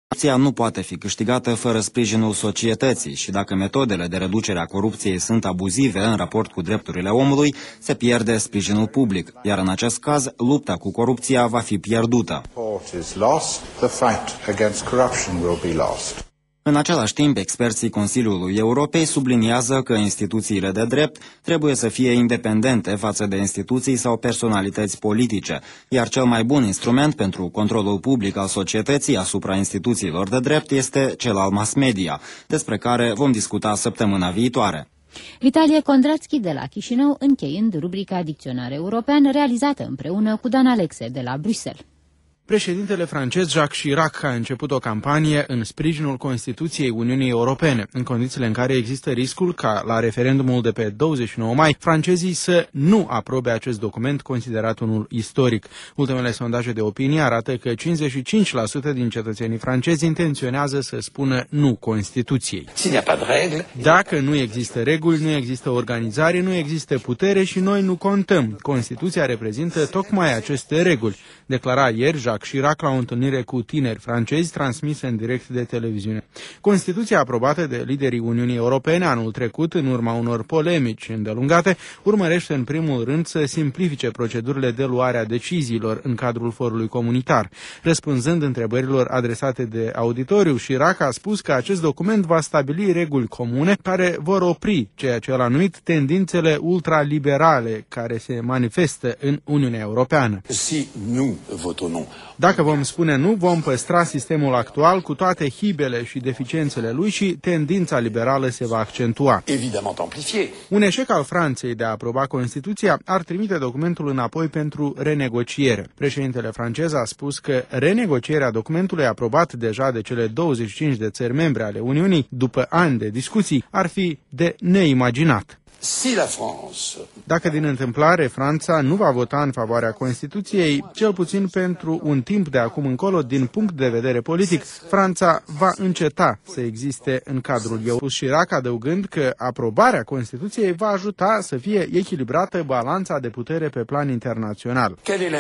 Corupția nu poate fi câștigată fără sprijinul societății și dacă metodele de reducere a corupției sunt abuzive în raport cu drepturile omului, se pierde sprijinul public, iar în acest caz, lupta cu corupția va fi pierdută. În același timp, experții Consiliului Europei subliniază că instituțiile de drept trebuie să fie independente față de instituții sau personalități politice, iar cel mai bun instrument pentru controlul public al societății asupra instituțiilor de drept este cel al mass media, despre care vom discuta săptămâna viitoare. Vitalie Condratski de la Chișinău, încheiind rubrica Dicționar European, realizată împreună cu Dan Alexe de la Bruxelles. Președintele francez Jacques Chirac a început o campanie în sprijinul Constituției Uniunii Europene, în condițiile în care există riscul ca, la referendumul de pe 29 mai, francezii să nu aprobe acest document considerat unul istoric. Ultimele sondaje de opinie arată că 55% din cetățenii francezi intenționează să spună nu Constituției. Dacă nu există reguli, nu există organizare, nu există putere și noi nu contăm. Constituția reprezintă tocmai aceste reguli, declara ieri Jacques Chirac la o întâlnire cu tineri francezi transmisă în direct de televiziune. Constituția aprobată de liderii Uniunii Europene anul trecut, în urma unor polemici îndelungate, urmărește în primul rând să simplifice procedurile de luare a deciziilor în cadrul forului comunitar. Răspunzând întrebărilor adresate de auditoriu, Chirac a spus că acest document va stabili reguli comune care vor opri ceea ce el a numit tendințele ultraliberale care se manifestă în Uniunea Europeană. Dacă vom spune nu, vom păstra sistemul actual cu toate hibele și deficiențele lui și tendința liberală se va accentua. Un eșec al Franței de a aproba Constituția ar trimite documentul înapoi pentru renegociere. Președintele francez a spus că renegocierea documentului aprobat deja de cele 25 de țări membre ale Uniunii, după ani de discuții, ar fi de neimaginat. Dacă din întâmplare Franța nu va vota în favoarea Constituției, cel puțin pentru un timp de acum încolo, din punct de vedere politic, Franța va înceta să existe în cadrul EU. Chirac adăugând că aprobarea Constituției va ajuta să fie echilibrată balanța de putere pe plan internațional.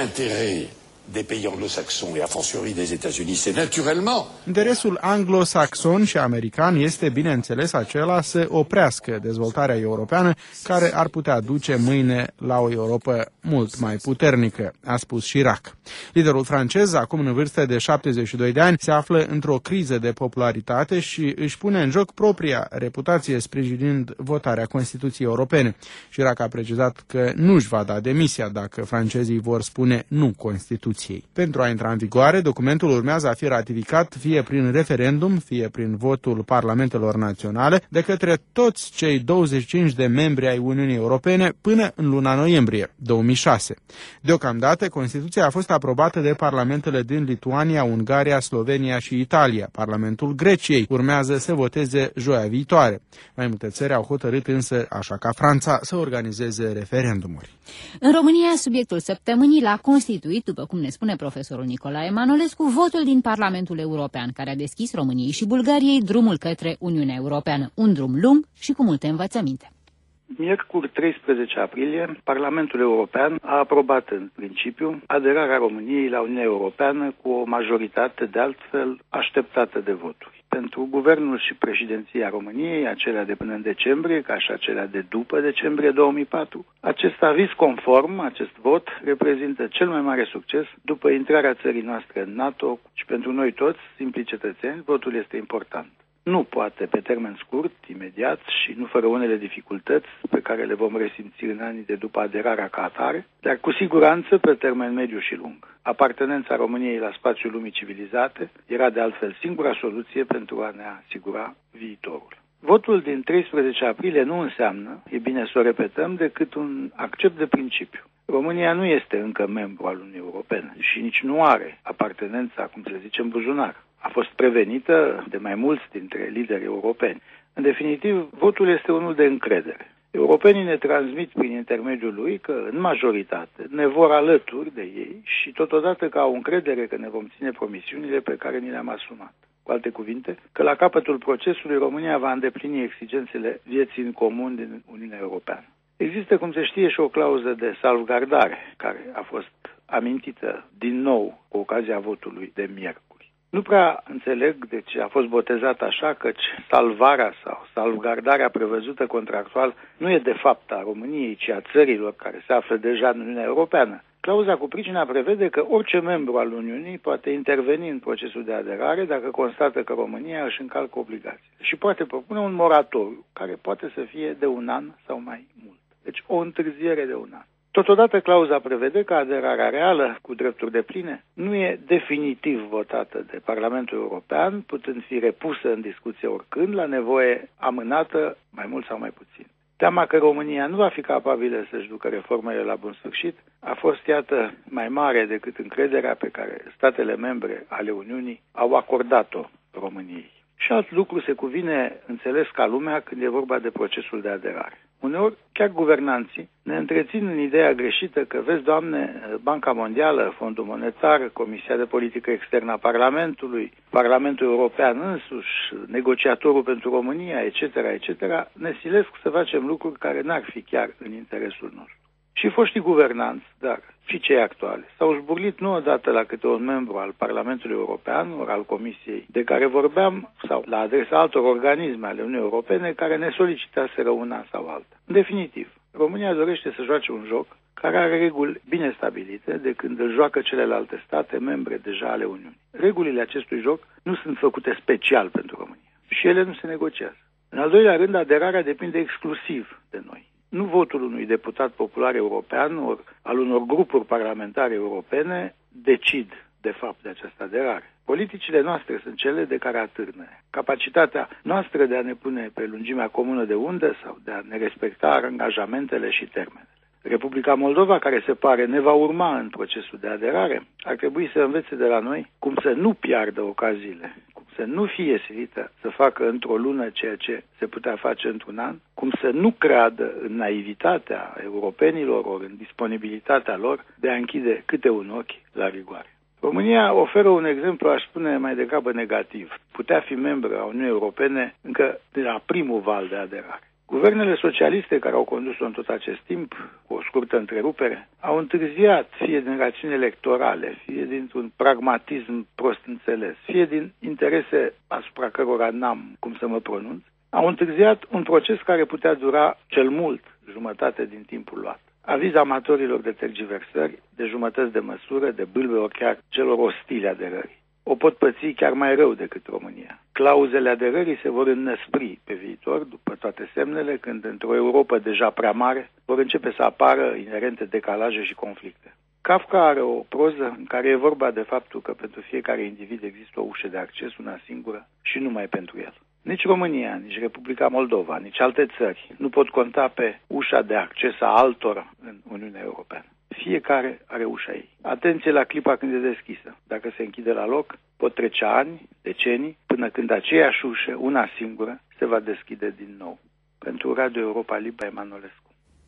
Des pays anglo-saxons et a fortiori des États-Unis, c'est naturellement. Interesul anglosaxon și american este, bineînțeles, acela să oprească dezvoltarea europeană care ar putea duce mâine la o Europă mult mai puternică, a spus Chirac. Liderul francez, acum în vârstă de 72 de ani, se află într-o criză de popularitate și își pune în joc propria reputație sprijinind votarea Constituției Europene. Chirac a precizat că nu își va da demisia dacă francezii vor spune nu Constituției. Pentru a intra în vigoare, documentul urmează a fi ratificat fie prin referendum, fie prin votul parlamentelor naționale, de către toți cei 25 de membri ai Uniunii Europene până în luna noiembrie 2006. Deocamdată, Constituția a fost aprobată de parlamentele din Lituania, Ungaria, Slovenia și Italia. Parlamentul Greciei urmează să voteze joia viitoare. Mai multe țări au hotărât însă, așa ca Franța, să organizeze referendumuri. În România, subiectul săptămânii l-a constituit, după cum ne spune profesorul Nicolae Manolescu, votul din Parlamentul European, care a deschis României și Bulgariei drumul către Uniunea Europeană. Un drum lung și cu multe învățăminte. Miercuri 13 aprilie, Parlamentul European a aprobat în principiu aderarea României la Uniunea Europeană cu o majoritate de altfel așteptată de voturi. Pentru guvernul și președinția României, acelea de până în decembrie, ca și acelea de după decembrie 2004, acest aviz conform, acest vot, reprezintă cel mai mare succes după intrarea țării noastre în NATO și pentru noi toți, simpli cetățeni, votul este important. Nu poate pe termen scurt, imediat și nu fără unele dificultăți pe care le vom resimți în anii de după aderarea ca atare, dar cu siguranță pe termen mediu și lung. Apartenența României la spațiul lumii civilizate era de altfel singura soluție pentru a ne asigura viitorul. Votul din 13 aprilie nu înseamnă, e bine să o repetăm, decât un accept de principiu. România nu este încă membru al Uniunii Europene și nici nu are apartenența, cum se zice, în buzunar. A fost prevenită de mai mulți dintre liderii europeni. În definitiv, votul este unul de încredere. Europenii ne transmit prin intermediul lui că, în majoritate, ne vor alături de ei și totodată că au încredere că ne vom ține promisiunile pe care ni le-am asumat. Cu alte cuvinte, că la capătul procesului România va îndeplini exigențele vieții în comun din Uniunea Europeană. Există, cum se știe, și o clauză de salvgardare, care a fost amintită din nou cu ocazia votului de miercuri. Nu prea înțeleg de ce a fost botezat așa, căci salvarea sau salvgardarea prevăzută contractual nu e de fapt a României, ci a țărilor care se află deja în Uniunea Europeană. Clauza cu pricina prevede că orice membru al Uniunii poate interveni în procesul de aderare dacă constată că România își încalcă obligațiile și poate propune un moratoriu care poate să fie de un an sau mai mult. Deci o întârziere de un an. Totodată, clauza prevede că aderarea reală cu drepturi depline nu e definitiv votată de Parlamentul European, putând fi repusă în discuție oricând, la nevoie amânată, mai mult sau mai puțin. Teama că România nu va fi capabilă să-și ducă reformele la bun sfârșit a fost, iată, mai mare decât încrederea pe care statele membre ale Uniunii au acordat-o României. Și alt lucru se cuvine înțeles ca lumea când e vorba de procesul de aderare. Uneori, chiar guvernanții ne întrețin în ideea greșită că, vezi, Doamne, Banca Mondială, Fondul Monetar, Comisia de Politică Externă a Parlamentului, Parlamentul European însuși, negociatorul pentru România, etc., etc., ne silesc să facem lucruri care n-ar fi chiar în interesul nostru. Și foștii guvernanți, dar și cei actuali, s-au șburlit nu odată la câte un membru al Parlamentului European, ori al Comisiei de care vorbeam, sau la adresa altor organisme ale Uniunii Europene care ne solicitaseră una sau alta. În definitiv, România dorește să joace un joc care are reguli bine stabilite de când îl joacă celelalte state membre deja ale Uniunii. Regulile acestui joc nu sunt făcute special pentru România și ele nu se negociază. În al doilea rând, aderarea depinde exclusiv de noi. Nu votul unui deputat popular european ori al unor grupuri parlamentare europene decid, de fapt, de această aderare. Politicile noastre sunt cele de care atârnă. Capacitatea noastră de a ne pune pe lungimea comună de undă sau de a ne respecta angajamentele și termenele. Republica Moldova, care se pare ne va urma în procesul de aderare, ar trebui să învețe de la noi cum să nu piardă ocaziile, cum să nu fie silită să facă într-o lună ceea ce se putea face într-un an, cum să nu creadă în naivitatea europenilor ori în disponibilitatea lor de a închide câte un ochi la rigoare. România oferă un exemplu, aș spune, mai degrabă negativ. Putea fi membru a Uniunii Europene încă de la primul val de aderare. Guvernele socialiste care au condus-o în tot acest timp, cu o scurtă întrerupere, au întârziat fie din rațiuni electorale, fie dintr-un pragmatism prost înțeles, fie din interese asupra cărora n-am cum să mă pronunț, au întârziat un proces care putea dura cel mult jumătate din timpul luat. Aviz amatorilor de tergiversări, de jumătăți de măsură, de bâlbe ori chiar celor ostile aderării. O pot păți chiar mai rău decât România. Clauzele aderării se vor înnăspri pe viitor, după toate semnele, când într-o Europă deja prea mare vor începe să apară inerente decalaje și conflicte. Kafka are o proză în care e vorba de faptul că pentru fiecare individ există o ușă de acces, una singură, și numai pentru el. Nici România, nici Republica Moldova, nici alte țări nu pot conta pe ușa de acces a altora în Uniunea Europeană. Fiecare are ușa ei. Atenție la clipa când e deschisă. Dacă se închide la loc, pot trece ani, decenii, până când aceeași ușă, una singură, se va deschide din nou. Pentru Radio Europa Liberă, Emanuelescu.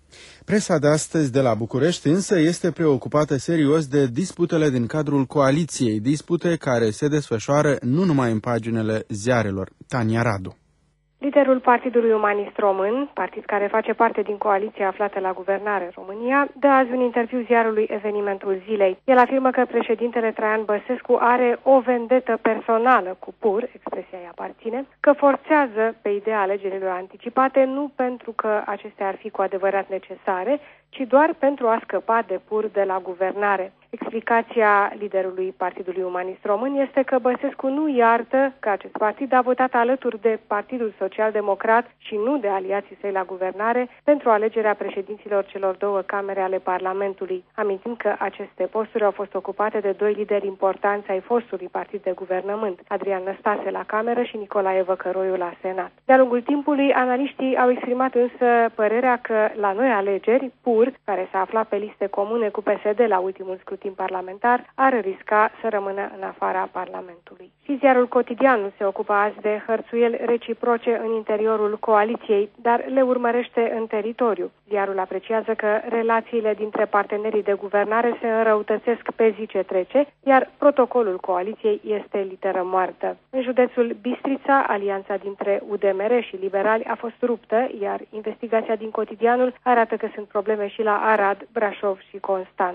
Presa de astăzi de la București însă este preocupată serios de disputele din cadrul coaliției, dispute care se desfășoară nu numai în paginile ziarelor. Tania Radu. Liderul Partidului Umanist Român, partid care face parte din coaliția aflată la guvernare în România, dă azi un interviu ziarului Evenimentul Zilei. El afirmă că președintele Traian Băsescu are o vendetă personală cu PUR, expresia îi aparține, că forțează pe ideea alegerilor anticipate nu pentru că acestea ar fi cu adevărat necesare, ci doar pentru a scăpa de PUR de la guvernare. Explicația liderului Partidului Umanist Român este că Băsescu nu iartă că acest partid a votat alături de Partidul Social-Democrat și nu de aliații săi la guvernare pentru alegerea președinților celor două camere ale Parlamentului, amintind că aceste posturi au fost ocupate de doi lideri importanți ai fostului partid de guvernământ, Adrian Năstase la Cameră și Nicolae Văcăroiu la Senat. De-a lungul timpului, analiștii au exprimat însă părerea că la noi alegeri, PUR, care s-a aflat pe liste comune cu PSD la ultimul scrutin parlamentar, ar risca să rămână în afara Parlamentului. Și ziarul Cotidianul se ocupă azi de hărțuieli reciproce în interiorul coaliției, dar le urmărește în teritoriu. Ziarul apreciază că relațiile dintre partenerii de guvernare se înrăutățesc pe zi ce trece, iar protocolul coaliției este literă moartă. În județul Bistrița, alianța dintre UDMR și liberali a fost ruptă, iar investigația din Cotidianul arată că sunt probleme și la Arad, Brașov și Constanța.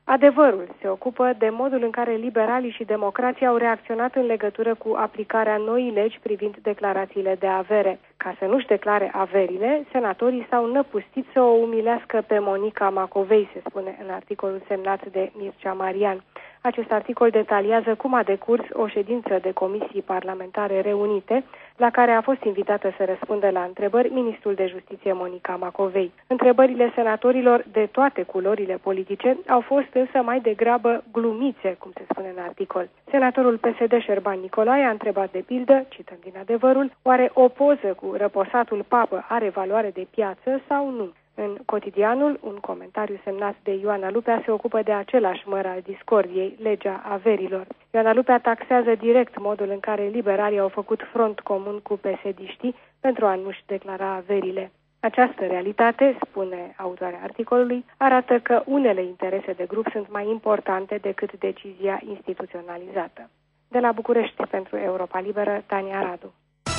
Adevărul se ocupă de modul în care liberalii și democrații au reacționat în legătură cu aplicarea noii legi privind declarațiile de avere. Ca să nu-și declare averile, senatorii s-au năpustit să o umilească pe Monica Macovei, se spune în articolul semnat de Mircea Marian. Acest articol detaliază cum a decurs o ședință de comisii parlamentare reunite, la care a fost invitată să răspundă la întrebări ministrul de Justiție Monica Macovei. Întrebările senatorilor de toate culorile politice au fost însă mai degrabă glumițe, cum se spune în articol. Senatorul PSD Șerban Nicolae a întrebat de pildă, cităm din Adevărul, oare o poză cu răposatul papă are valoare de piață sau nu? În Cotidianul, un comentariu semnat de Ioana Lupea se ocupă de același măr al discordiei, legea averilor. Ioana Lupea taxează direct modul în care liberalii au făcut front comun cu PSD-știi pentru a nu-și declara averile. Această realitate, spune autoarea articolului, arată că unele interese de grup sunt mai importante decât decizia instituționalizată. De la București pentru Europa Liberă, Tania Radu.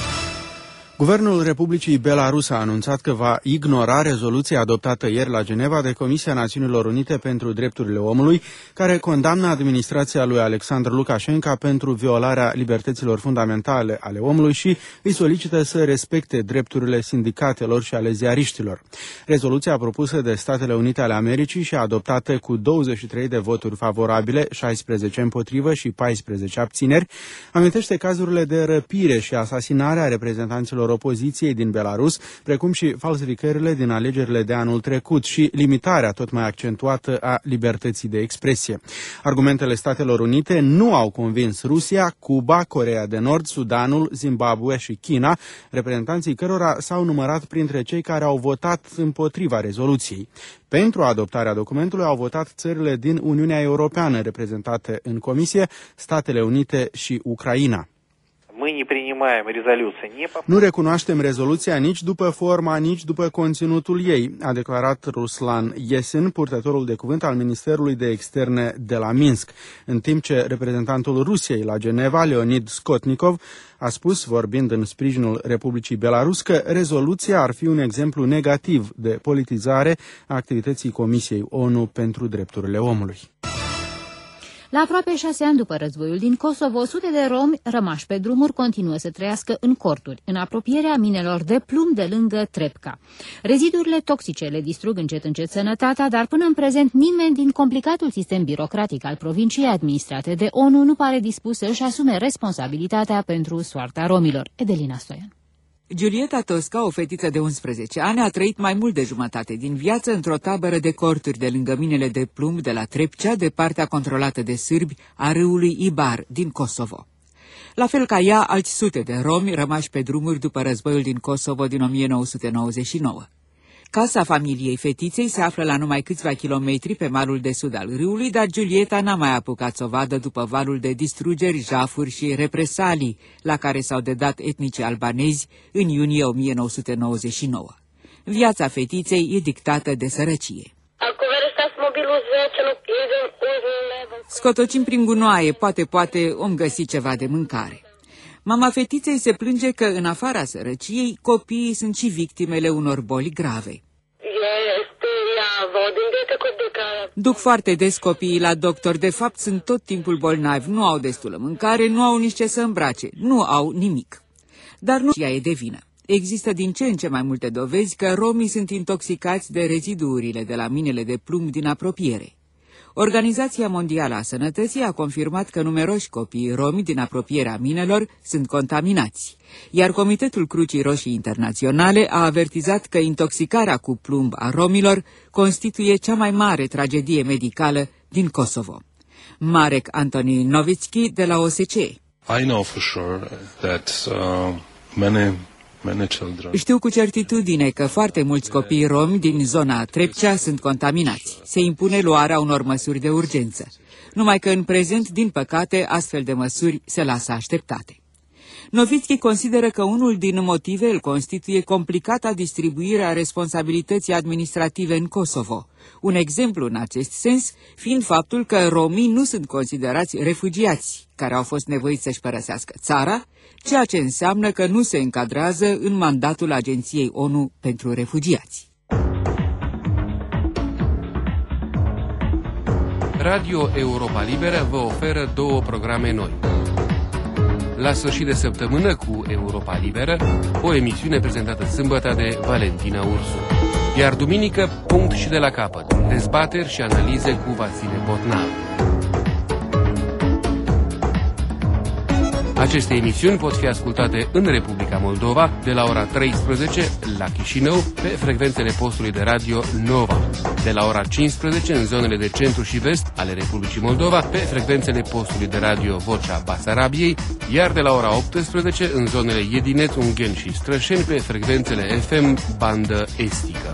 Guvernul Republicii Belarus a anunțat că va ignora rezoluția adoptată ieri la Geneva de Comisia Națiunilor Unite pentru Drepturile Omului, care condamnă administrația lui Alexandru Lukashenko pentru violarea libertăților fundamentale ale omului și îi solicită să respecte drepturile sindicatelor și ale ziariștilor. Rezoluția propusă de Statele Unite ale Americii și adoptată cu 23 de voturi favorabile, 16 împotrivă și 14 abțineri, amintește cazurile de răpire și asasinare a reprezentanților opoziției din Belarus, precum și falsificările din alegerile de anul trecut și limitarea tot mai accentuată a libertății de expresie. Argumentele Statelor Unite nu au convins Rusia, Cuba, Coreea de Nord, Sudanul, Zimbabwe și China, reprezentanții cărora s-au numărat printre cei care au votat împotriva rezoluției. Pentru adoptarea documentului au votat țările din Uniunea Europeană, reprezentate în comisie, Statele Unite și Ucraina. Nu recunoaștem rezoluția nici după forma, nici după conținutul ei, a declarat Ruslan Yesin, purtătorul de cuvânt al Ministerului de Externe de la Minsk, în timp ce reprezentantul Rusiei la Geneva, Leonid Skotnikov, a spus, vorbind în sprijinul Republicii Belarus, că rezoluția ar fi un exemplu negativ de politizare a activității Comisiei ONU pentru Drepturile Omului. La aproape 6 ani după războiul din Kosovo, sute de romi rămași pe drumuri continuă să trăiască în corturi, în apropierea minelor de plumb de lângă Trepca. Rezidurile toxice le distrug încet sănătatea, dar până în prezent nimeni din complicatul sistem birocratic al provinciei administrate de ONU nu pare dispus să își asume responsabilitatea pentru soarta romilor. Edelina Stoian. Giulietta Tosca, o fetiță de 11 ani, a trăit mai mult de jumătate din viață într-o tabără de corturi de lângă minele de plumb de la Trepcea, de partea controlată de sârbi a râului Ibar din Kosovo. La fel ca ea, alți sute de romi rămași pe drumuri după războiul din Kosovo din 1999. Casa familiei fetiței se află la numai câțiva kilometri pe malul de sud al râului, dar Giulietta n-a mai apucat să o vadă după valul de distrugeri, jafuri și represalii la care s-au dedat etnicii albanezi în iunie 1999. Viața fetiței e dictată de sărăcie. Scotocim prin gunoaie, poate om găsi ceva de mâncare. Mama fetiței se plânge că, în afara sărăciei, copiii sunt și victimele unor boli grave. Duc foarte des copiii la doctor, de fapt sunt tot timpul bolnavi, nu au destulă mâncare, nu au nici ce să îmbrace, nu au nimic. Dar nu ea e de vină. Există din ce în ce mai multe dovezi că romii sunt intoxicați de reziduurile de la minele de plumb din apropiere. Organizația Mondială a Sănătății a confirmat că numeroși copii romi din apropierea minelor sunt contaminați, iar Comitetul Crucii Roșii Internaționale a avertizat că intoxicarea cu plumb a romilor constituie cea mai mare tragedie medicală din Kosovo. Marek Antoni Novitski de la OSCE. I know for sure that Știu cu certitudine că foarte mulți copii romi din zona Trepcea sunt contaminați. Se impune luarea unor măsuri de urgență. Numai că în prezent, din păcate, astfel de măsuri se lasă așteptate. Novitski consideră că unul din motive îl constituie complicata distribuire a responsabilității administrative în Kosovo. Un exemplu în acest sens fiind faptul că romii nu sunt considerați refugiați, care au fost nevoiți să-și părăsească țara, ceea ce înseamnă că nu se încadrează în mandatul Agenției ONU pentru Refugiați. Radio Europa Liberă vă oferă 2 programe noi. La sfârșit de săptămână cu Europa Liberă, o emisiune prezentată sâmbătă de Valentina Ursu. Iar duminică, punct și de la capăt, dezbateri și analize cu Vasile Botnar. Aceste emisiuni pot fi ascultate în Republica Moldova de la ora 13 la Chișinău pe frecvențele postului de radio Nova, de la ora 15 în zonele de centru și vest ale Republicii Moldova pe frecvențele postului de radio Vocea Basarabiei, iar de la ora 18 în zonele Edinet, Ungheni și Strășeni pe frecvențele FM bandă estică.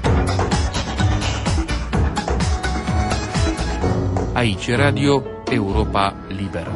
Aici Radio Europa Liberă.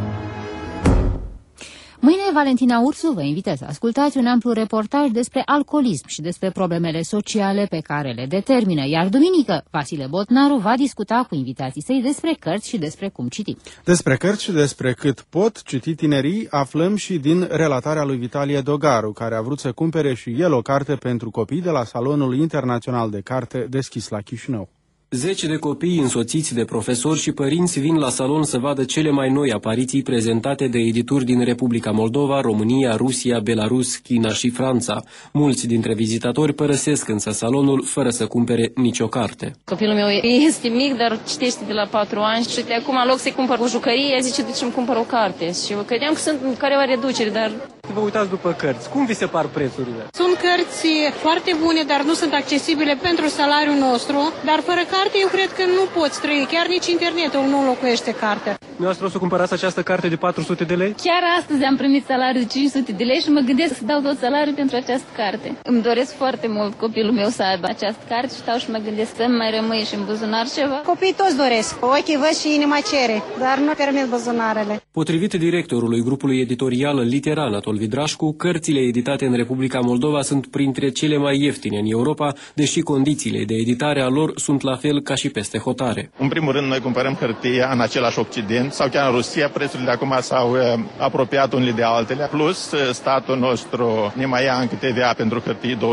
Mâine, Valentina Ursu vă invită să ascultați un amplu reportaj despre alcoolism și despre problemele sociale pe care le determină, iar duminică, Vasile Botnaru va discuta cu invitații săi despre cărți și despre cum citi. Despre cărți și despre cât pot citi tinerii aflăm și din relatarea lui Vitalie Dogaru, care a vrut să cumpere și el o carte pentru copii de la Salonul Internațional de Carte deschis la Chișinău. Zeci de copii însoțiți de profesori și părinți vin la salon să vadă cele mai noi apariții prezentate de edituri din Republica Moldova, România, Rusia, Belarus, China și Franța. Mulți dintre vizitatori părăsesc însă salonul fără să cumpere nicio carte. Copilul meu este mic, dar citește de la 4 ani și de acum, în loc să-i cumpăr o jucărie, zice, duce-mi cumpăr o carte. Și eu credeam că sunt careva reduceri, dar... Vă uitați după cărți. Cum vi se par prețurile? Sunt cărți foarte bune, dar nu sunt accesibile pentru salariul nostru, dar fără carte eu cred că nu poți trăi, chiar nici internetul nu înlocuiește cartea. Dumneavoastră o să cumpărați această carte de 400 de lei? Chiar astăzi am primit salariul de 500 de lei și mă gândesc să dau tot salariul pentru această carte. Îmi doresc foarte mult copilul meu să aibă această carte și stau și mă gândesc să mai rămâie și în buzunar ceva. Copiii toți doresc, ochii văd și inima cere, dar nu permit buzunarele. Potrivit directorului grupului editorial Litera, Anatol Vidrașcu, cărțile editate în Republica Moldova sunt printre cele mai ieftine în Europa, deși condițiile de editare a lor sunt la fel ca și peste hotare. În primul rând, noi cumpărăm hârtia în același Occident sau chiar în Rusia. Prețurile de acum s-au apropiat unele de altele. Plus, statul nostru ne mai ia încă TVA pentru hârtii 20%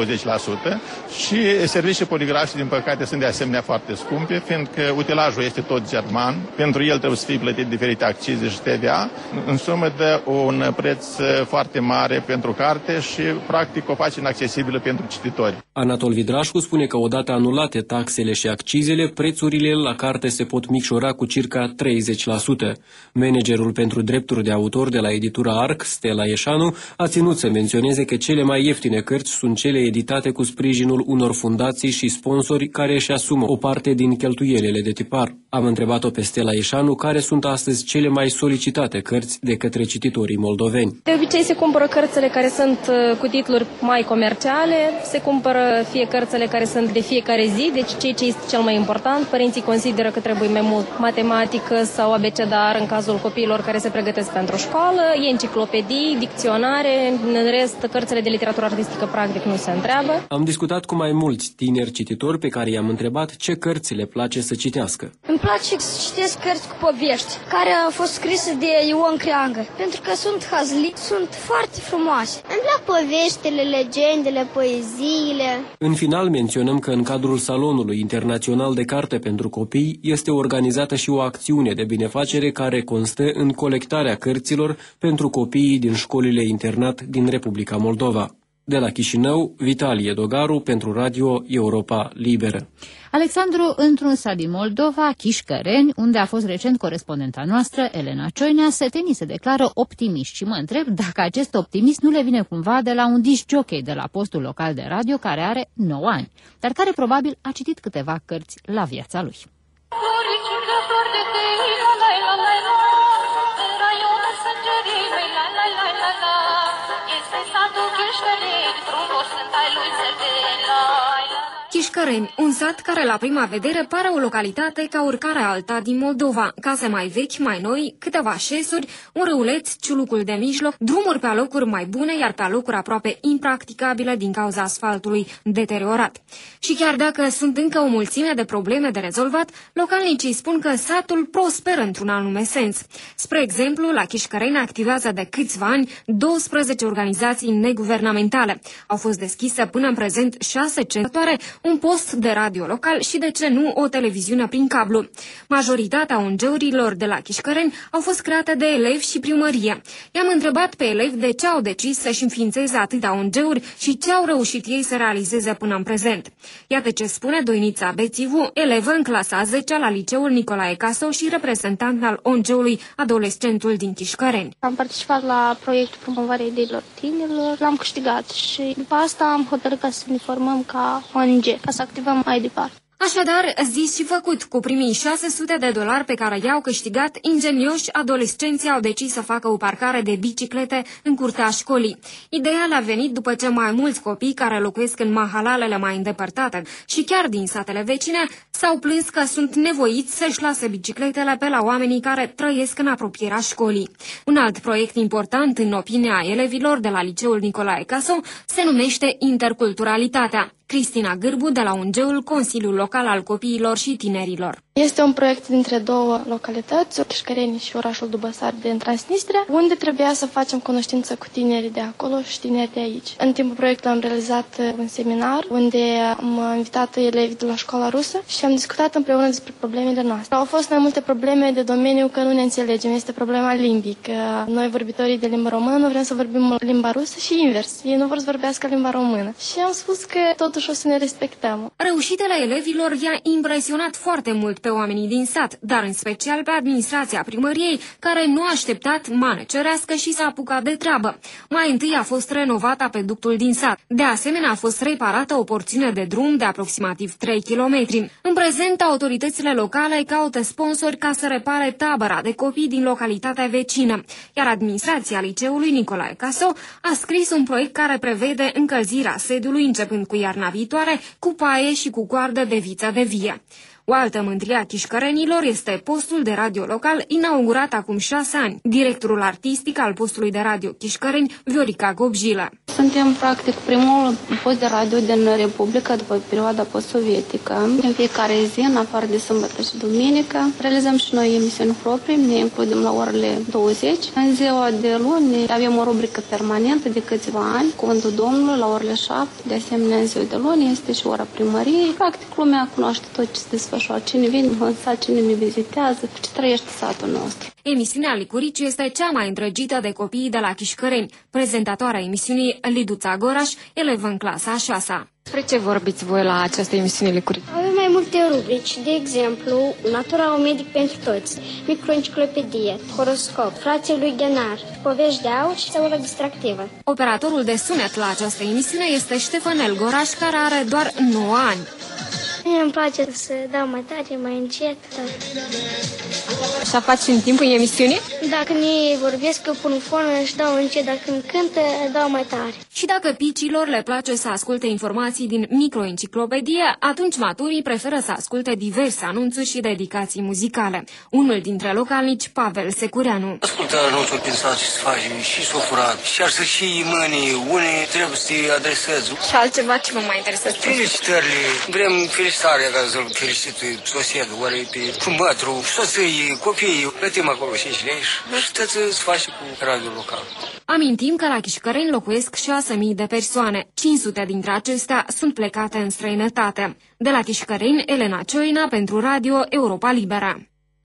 și servicii poligrafice, din păcate, sunt de asemenea foarte scumpe, fiindcă utilajul este tot german. Pentru el trebuie să fie plătit diferite accize și TVA. În sumă dă un preț foarte mare pentru carte și, practic, o face inaccesibilă pentru cititori. Anatol Vidrașcu spune că odată anulate taxele și accizele, prețurile la carte se pot micșora cu circa 30%. Managerul pentru drepturi de autor de la editura ARC, Stella Ieșanu, a ținut să menționeze că cele mai ieftine cărți sunt cele editate cu sprijinul unor fundații și sponsori care își asumă o parte din cheltuielile de tipar. Am întrebat-o pe Stella Ieșanu care sunt astăzi cele mai solicitate cărți de către cititorii moldoveni. De obicei se cumpără cărțile care sunt cu titluri mai comerciale, se cumpără fie cărțile care sunt de fiecare zi, deci ceea ce este cel mai important. Părinții consideră că trebuie mai mult matematică sau abecedar în cazul copiilor care se pregătesc pentru școală, enciclopedii, dicționare, în rest cărțile de literatură artistică practic nu se întreabă. Am discutat cu mai mulți tineri cititori pe care i-am întrebat ce cărți le place să citească. Îmi place să citesc cărți cu povești, care au fost scrise de Ion Creangă, pentru că sunt hazli, sunt foarte frumoase. Îmi plac poveștile, legendele, poeziile. În final menționăm că în cadrul Salonului Internațional de Carte pentru Copii este organizată și o acțiune de binefacere care constă în colectarea cărților pentru copiii din școlile internat din Republica Moldova. De la Chișinău, Vitalie Dogaru pentru Radio Europa Liberă. Alexandru, într-un sat din Moldova, Chișcăreni, unde a fost recent corespondenta noastră, Elena Cioinea, sătenii se declară optimiști și mă întreb dacă acest optimism nu le vine cumva de la un disc jockey de la postul local de radio care are 9 ani, dar care probabil a citit câteva cărți la viața lui. Chișcăreni, un sat care la prima vedere pare o localitate ca oricare alta din Moldova. Case mai vechi, mai noi, câteva șesuri, un râuleț, ciulucul de mijloc, drumuri pe alocuri mai bune, iar pe alocuri aproape impracticabile din cauza asfaltului deteriorat. Și chiar dacă sunt încă o mulțime de probleme de rezolvat, localnicii spun că satul prosperă într-un anume sens. Spre exemplu, la Chișcăreni activează de câțiva ani 12 organizații neguvernamentale. Au fost deschise până în prezent 6 centre, un post post de radio local și, de ce nu, o televiziune prin cablu. Majoritatea ONG-urilor de la Chișcăreni au fost create de elevi și primărie. I-am întrebat pe elevi de ce au decis să-și înființeze atâtea ONG-uri și ce au reușit ei să realizeze până în prezent. Iată ce spune Doinița Bețivu, elevă în clasa 10 la liceul Nicolae Casou și reprezentant al ONG-ului Adolescentul din Chișcăreni. Am participat la proiectul promovarea ideilor tinerilor, l-am câștigat și după asta am hotărât să ne formăm ca ONG, ca să activăm mai departe. Așadar, zis și făcut, cu primii $600 pe care i-au câștigat, ingenioși adolescenții au decis să facă o parcare de biciclete în curtea școlii. Ideea le-a venit după ce mai mulți copii care locuiesc în mahalalele mai îndepărtate și chiar din satele vecine s-au plâns că sunt nevoiți să-și lase bicicletele pe la oamenii care trăiesc în apropierea școlii. Un alt proiect important, în opinia elevilor de la liceul Nicolae Casou, se numește interculturalitatea. Cristina Gârbu, de la ONG-ul Consiliul Local al Copiilor și Tinerilor. Este un proiect dintre două localități, Chișcăreni și orașul Dubăsari din Transnistria, unde trebuia să facem cunoștință cu tinerii de acolo și tinerii de aici. În timpul proiectului am realizat un seminar unde am invitat elevii de la școala rusă și am discutat împreună despre problemele noastre. Au fost mai multe probleme de domeniu că nu ne înțelegem. Este problema limbii, că noi vorbitorii de limba română nu vrem să vorbim limba rusă și invers. Ei nu vor să vorbească limba română. Și am spus că totuși o să ne respectăm. Reușitele elevilor i-a impresionat foarte mult pe oamenii din sat, dar în special pe administrația primăriei, care nu a așteptat mană cerească și s-a apucat de treabă. Mai întâi a fost renovat apeductul din sat. De asemenea, a fost reparată o porțiune de drum de aproximativ 3 km. În prezent, autoritățile locale caută sponsori ca să repare tabăra de copii din localitatea vecină, iar administrația liceului Nicolae Casou a scris un proiect care prevede încălzirea sediului începând cu iarna viitoare, cu paie și cu coardă de viță de vie. O altă mândrie a chișcărenilor este postul de radio local, inaugurat acum 6 ani. Directorul artistic al postului de radio Chișcăreni, Viorica Gobjilă. Suntem, practic, primul post de radio din Republica după perioada post-sovietică. În fiecare zi, în afară de sâmbătă și duminică, realizăm și noi emisiuni proprii, ne includem la orele 20. În ziua de luni avem o rubrică permanentă de câțiva ani, Cuvântul Domnului, la orele 7. De asemenea, în ziua de luni este și ora primăriei. Practic, lumea cunoaște tot ce se desfășoară. Cine vine în sat, cine ne vizitează, ce trăiește satul nostru. Emisiunea Licurici este cea mai îndrăgită de copiii de la Chișcăreni. Prezentatoarea emisiunii, Liduța Goraș, elevă în clasa a 6-a. Despre ce vorbiți voi la această emisiune Licurici? Avem mai multe rubrici, de exemplu, Natura, un medic pentru toți, microenciclopedie, horoscop, frații lui Ghenar, povești de aur și oră distractivă. Operatorul de sunet la această emisiune este Ștefanel Goraș, care are doar 9 ani. Mie îmi place să dau mai tare, mai încet. Așa faci în timpul emisiunii? Dacă ne vorbesc, eu pun fonă și dau încet, dacă îmi cântă, dau mai tare. Și dacă picilor le place să asculte informații din microenciclopedie, atunci maturii preferă să asculte diverse anunțuri și dedicații muzicale. Unul dintre localnici, Pavel Secureanu. Ascultă anunțuri prin sat și sfaji și s-o furat și ar să și mâinii, unii trebuie să-i adresezi. Și altceva ce vă mai interesează? Felicitările, vrem felicitarea ca să-l felicite sosedul, oare pe cumbătru, soții, copiii, plătim acolo 5 lei și tot să face cu radio local. Amintim că la Chișcăreni locuiesc 6.000 de persoane. 500 dintre acestea sunt plecate în străinătate. De la Chișcăreni, Elena Cioina pentru Radio Europa Liberă.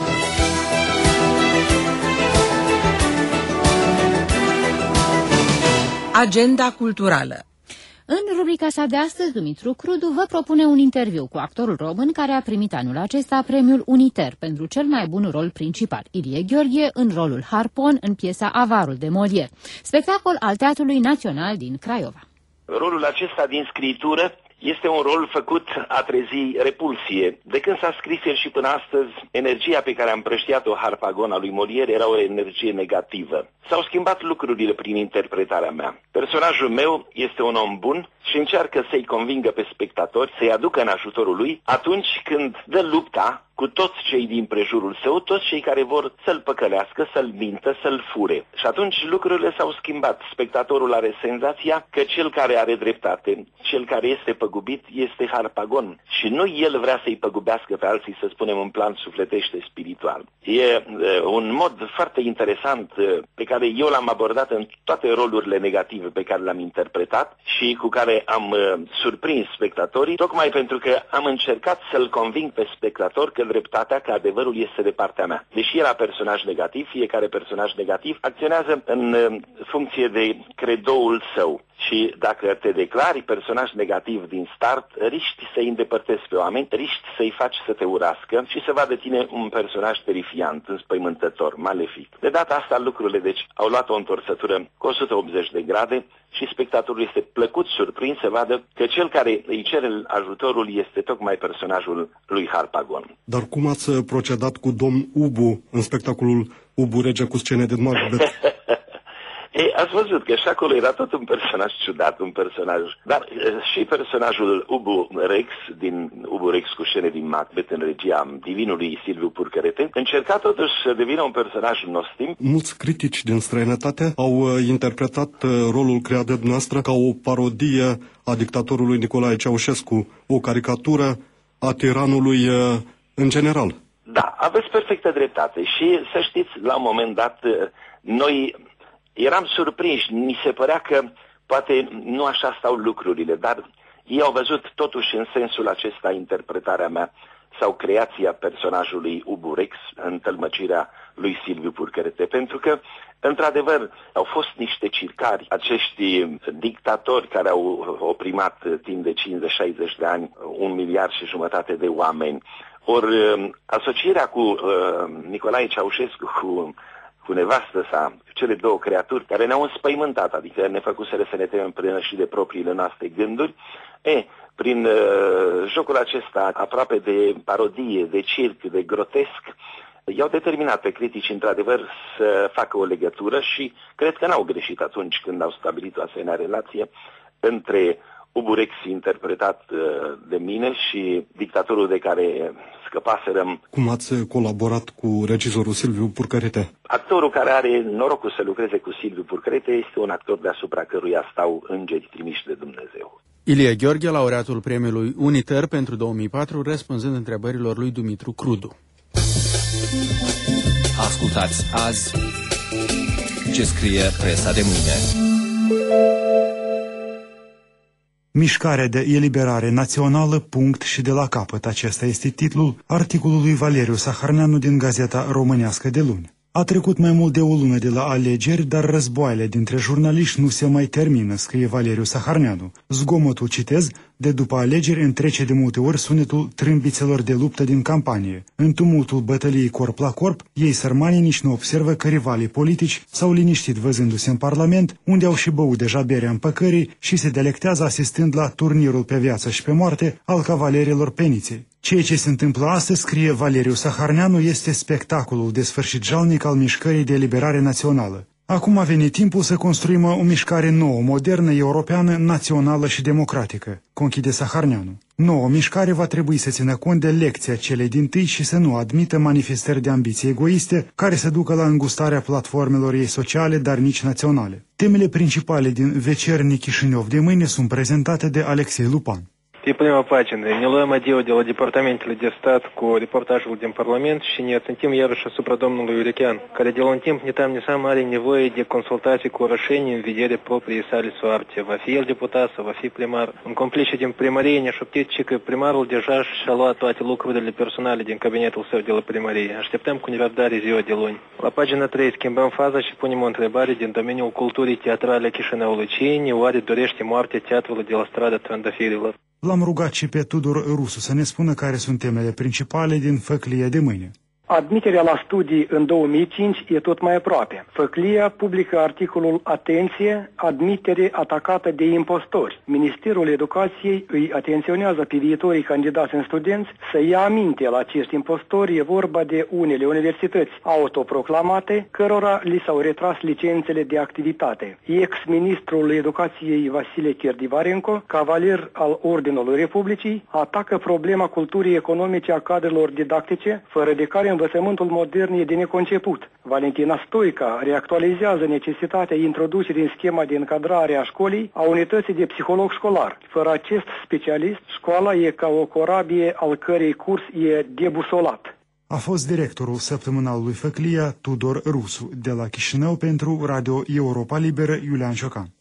Agenda culturală. În rubrica sa de astăzi, Dumitru Crudu vă propune un interviu cu actorul român care a primit anul acesta premiul Uniter pentru cel mai bun rol principal, Ilie Gheorghe, în rolul Harpon în piesa Avarul de Molière, spectacol al Teatrului Național din Craiova. Rolul acesta din scritură este un rol făcut a trezi repulsie. De când s-a scris el și până astăzi, energia pe care a împrăștiat-o Harpagon a lui Molière era o energie negativă. S-au schimbat lucrurile prin interpretarea mea. Personajul meu este un om bun și încearcă să-i convingă pe spectatori, să-i aducă în ajutorul lui atunci când dă lupta cu toți cei din prejurul său, toți cei care vor să-l păcălească, să-l mintă, să-l fure. Și atunci lucrurile s-au schimbat. Spectatorul are senzația că cel care are dreptate, cel care este păgubit, este Harpagon. Și nu el vrea să-i păgubească pe alții, să spunem, în plan sufletește, spiritual. E un mod foarte interesant pe care eu l-am abordat în toate rolurile negative pe care le-am interpretat și cu care am surprins spectatorii, tocmai pentru că am încercat să-l conving pe spectator că dreptatea, că adevărul este de partea mea. Deși era personaj negativ, fiecare personaj negativ acționează în funcție de credoul său. Și dacă te declari personaj negativ din start, riști să-i îndepărtezi pe oameni, riști să-i faci să te urască și să vadă tine un personaj terifiant, înspăimântător, malefic. De data asta lucrurile, deci, au luat o întorsătură cu 180 de grade și spectatorul este plăcut surprins să vadă că cel care îi cere ajutorul este tocmai personajul lui Harpagon. Dar cum ați procedat cu domn Ubu în spectacolul Ubu Rege cu scene de Macbeth? Ei, ați văzut că și acolo era tot un personaj ciudat, un personaj... Dar și personajul Ubu Rex, din Ubu Rex cu scene din Macbeth, în regia divinului Silviu Purcărete, încerca totuși să devină un personaj nostim. Mulți critici din străinătate au interpretat rolul creat de dumneavoastră ca o parodie a dictatorului Nicolae Ceaușescu, o caricatură a tiranului în general. Da, aveți perfectă dreptate și să știți, la un moment dat, noi... eram surprinși, mi se părea că poate nu așa stau lucrurile, dar ei au văzut totuși în sensul acesta interpretarea mea sau creația personajului Ubu Rex în tălmăcirea lui Silviu Purcărete, pentru că, într-adevăr, au fost niște circari, acești dictatori care au oprimat timp de 50-60 de ani 1,5 miliard de oameni. Ori asocierea cu Nicolae Ceaușescu, cu nevastă sa, cele două creaturi care ne-au înspăimântat, adică ne făcuseră să ne temem până și de propriile noastre gânduri, prin jocul acesta aproape de parodie, de circ, de grotesc, i-au determinat pe critici, într-adevăr, să facă o legătură și cred că n-au greșit atunci când au stabilit o asemenea relație între Ubu Rex interpretat de mine și dictatorul de care scăpaserăm. Cum ați colaborat cu regizorul Silviu Purcărete? Actorul care are norocul să lucreze cu Silviu Purcărete este un actor deasupra căruia stau îngeri trimiși de Dumnezeu. Ilie Gheorghe, laureatul premiului Uniter pentru 2004, răspunzând întrebărilor lui Dumitru Crudu. Ascultați azi ce scrie presa de mâine. Mișcarea de eliberare națională, punct și de la capăt. Acesta este titlul articolului Valeriu Saharneanu din Gazeta Românească de luni. A trecut mai mult de o lună de la alegeri, dar războaiele dintre jurnaliști nu se mai termină, scrie Valeriu Saharneanu. Zgomotul, citez, de după alegeri întrece de multe ori sunetul trâmbițelor de luptă din campanie. În tumultul bătăliei corp la corp, ei sărmanii nici nu observă că rivalii politici s-au liniștit văzându-se în Parlament, unde au și băut deja berea împăcării și se delectează asistând la turnirul pe viață și pe moarte al cavalerilor peniței. Ceea ce se întâmplă astăzi, scrie Valeriu Saharneanu, este spectacolul de sfârșit jalnic al mișcării de eliberare națională. Acum a venit timpul să construim o mișcare nouă, modernă, europeană, națională și democratică, conchide Saharneanu. Noua mișcare va trebui să țină cont de lecția celei dintâi și să nu admită manifestări de ambiții egoiste care să ducă la îngustarea platformelor ei sociale, dar nici naționale. Temele principale din Vecernic Chișinău de mâine sunt prezentate de Alexei Lupan. Pe prima pagină ne luăm adio de la departamentele de stat cu reportajul din Parlament și ne ațintim iarăși asupra domnului Urechean, care de la un timp netam are nevoie de consultații cu orășenii în vedere propriei sale soarte. Va fi el deputat sau va fi primar. Un complice din primărie ne-a șoptit că primarul deja și-a luat toate lucrurile personale din cabinetul său de la primărie. Așteptăm cu nerăbdare ziua de luni. La pagina 3 schimbăm faza și punem o întrebare din domeniul culturii teatrale Chișinăului. Cine oare dorește moartea teatrului de la strada Trandafirilor? L-am rugat și pe Tudor Rusu să ne spună care sunt temele principale din făclie de mâine. Admiterea la studii în 2005 e tot mai aproape. Făclia publică articolul Atenție, admitere atacată de impostori. Ministerul Educației îi atenționează pe viitorii candidați în studenți să ia aminte la acești impostori. E vorba de unele universități autoproclamate, cărora li s-au retras licențele de activitate. Ex-ministrul Educației Vasile Cherdivarenko, cavaler al Ordinului Republicii, atacă problema culturii economice a cadrelor didactice, fără de care învățământul modern e de neconceput. Valentina Stoica reactualizează necesitatea introducerii în schema de încadrare a școlii a unității de psiholog școlar. Fără acest specialist, școala e ca o corabie al cărei curs e debusolat. A fost directorul săptămânalului Făclia, Tudor Rusu, de la Chișinău pentru Radio Europa Liberă, Iulian Ciocan.